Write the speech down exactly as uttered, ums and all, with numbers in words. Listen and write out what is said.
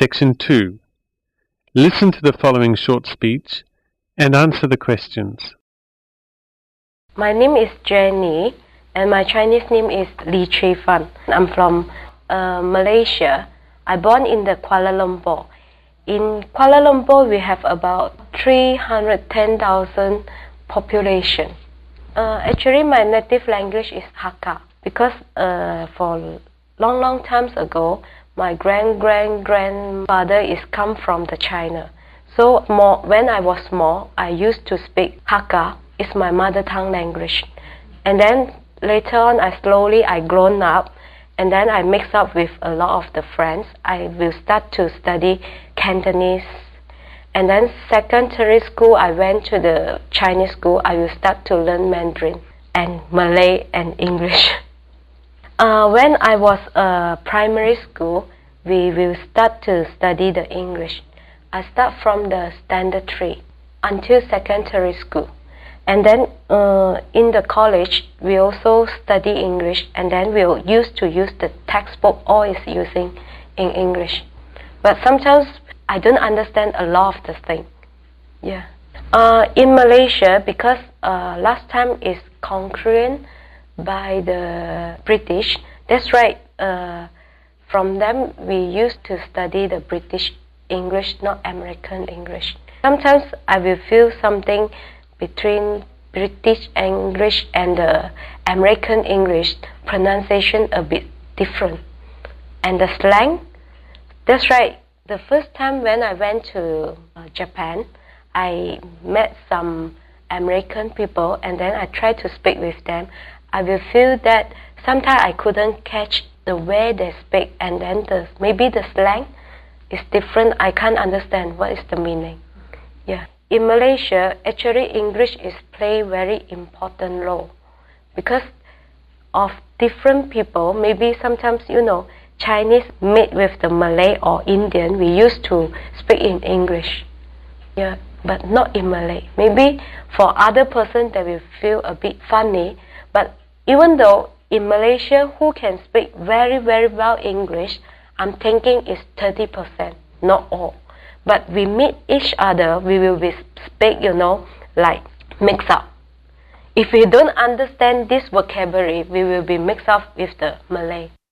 Section two. Listen to the following short speech and answer the questions. My name is Jenny and my Chinese name is Lee Chui Fan. I'm from uh, Malaysia. I born in the Kuala Lumpur. In Kuala Lumpur, we have about three hundred ten thousand population. Uh, actually, my native language is Hakka because uh, for long, long times ago, my grand grand grandfather is come from the China. So more, when I was small, I used to speak Hakka. It's my mother tongue language. And then later on, I slowly I grown up, and then I mix up with a lot of the friends. I will start to study Cantonese. And then secondary school, I went to the Chinese school. I will start to learn Mandarin and Malay and English. Uh, when I was uh, primary school, we will start to study the English. I start from the standard three until secondary school. And then uh, in the college, we also study English, and then we'll used to use the textbook always using in English. But sometimes I don't understand a lot of the thing. Yeah. Uh, in Malaysia, because uh, last time is conquered by the British, that's right. Uh, from them, we used to study the British English, not American English. Sometimes I will feel something between British English and the American English pronunciation a bit different. And the slang, that's right. The first time when I went to uh, Japan, I met some American people and then I tried to speak with them. I will feel that sometimes I couldn't catch the way they speak, and then the, maybe the slang is different. I can't understand what is the meaning. Yeah. In Malaysia, actually English is play very important role because of different people. Maybe sometimes, you know, Chinese made with the Malay or Indian, we used to speak in English. Yeah, but not in Malay. Maybe for other person they will feel a bit funny, but even though in Malaysia who can speak very very well English, I'm thinking it's thirty percent, not all. But we meet each other, we will be speak, you know, like mix up. If we don't understand this vocabulary, we will be mixed up with the Malay.